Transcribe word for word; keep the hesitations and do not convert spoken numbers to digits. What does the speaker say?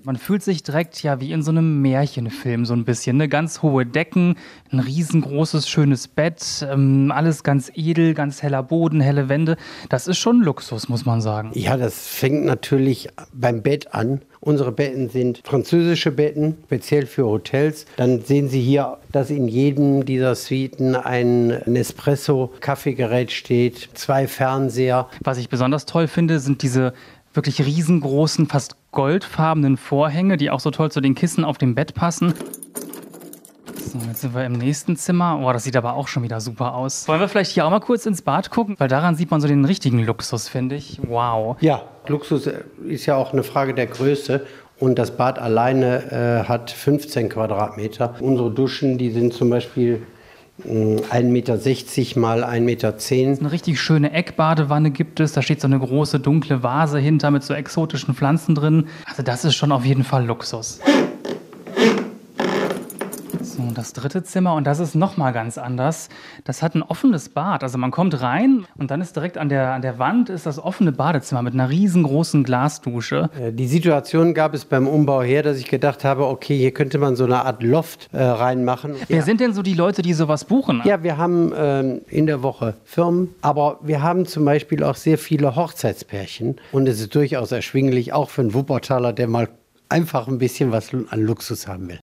Man fühlt sich direkt ja wie in so einem Märchenfilm so ein bisschen, ne? Ganz hohe Decken, ein riesengroßes, schönes Bett, ähm, alles ganz edel, ganz heller Boden, helle Wände. Das ist schon Luxus, muss man sagen. Ja, das fängt natürlich beim Bett an. Unsere Betten sind französische Betten, speziell für Hotels. Dann sehen Sie hier, dass in jedem dieser Suiten ein Nespresso-Kaffeegerät steht, zwei Fernseher. Was ich besonders toll finde, sind diese wirklich riesengroßen, fast goldfarbenen Vorhänge, die auch so toll zu den Kissen auf dem Bett passen. So, jetzt sind wir im nächsten Zimmer. Oh, das sieht aber auch schon wieder super aus. Wollen wir vielleicht hier auch mal kurz ins Bad gucken? Weil daran sieht man so den richtigen Luxus, finde ich. Wow. Ja, Luxus ist ja auch eine Frage der Größe. Und das Bad alleine äh, hat fünfzehn Quadratmeter. Unsere Duschen, die sind zum Beispiel ein Meter sechzig mal ein Meter zehn. Eine richtig schöne Eckbadewanne gibt es. Da steht so eine große dunkle Vase hinter mit so exotischen Pflanzen drin. Also das ist schon auf jeden Fall Luxus. So, das dritte Zimmer, und das ist nochmal ganz anders. Das hat ein offenes Bad. Also man kommt rein und dann ist direkt an der, an der Wand ist das offene Badezimmer mit einer riesengroßen Glasdusche. Die Situation gab es beim Umbau her, dass ich gedacht habe, okay, hier könnte man so eine Art Loft äh, reinmachen. Wer ja. sind denn so die Leute, die sowas buchen? Ja, wir haben ähm, in der Woche Firmen, aber wir haben zum Beispiel auch sehr viele Hochzeitspärchen. Und es ist durchaus erschwinglich, auch für einen Wuppertaler, der mal einfach ein bisschen was an Luxus haben will.